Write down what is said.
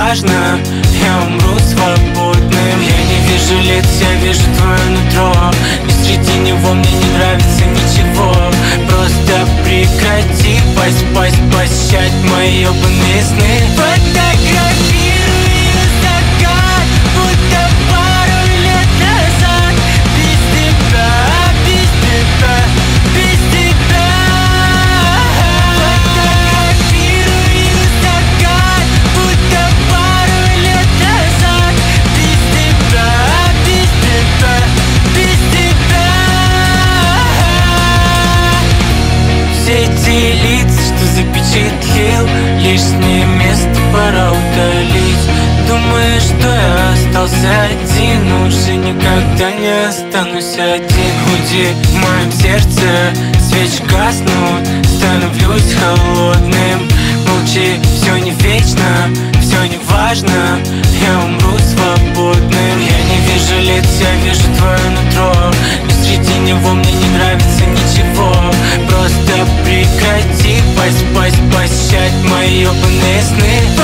важно, я умру свободным. Я не вижу лиц, я вижу твое нутро, и среди него мне не нравится ничего. Просто прекрати пощать мои ёбаные сны. Фотографирую закат, будто пару лет назад. Без тебя, без тебя, без тебя. Фотографирую закат, будто пару лет назад. Без тебя, без тебя, без тебя. Все эти лица, что запечатлел, лишнее место пора удалить. Думаешь, что я остался один, но уже никогда не останусь один. Уйди в моем сердце, свечи гаснут, становлюсь холодным. Молчи, все не вечно, все не важно, я умру свободным. Я не вижу лиц, я вижу твое нутро, и среди него мне не нравится ничего. Просто прекрати пощать мои ёбаные сны.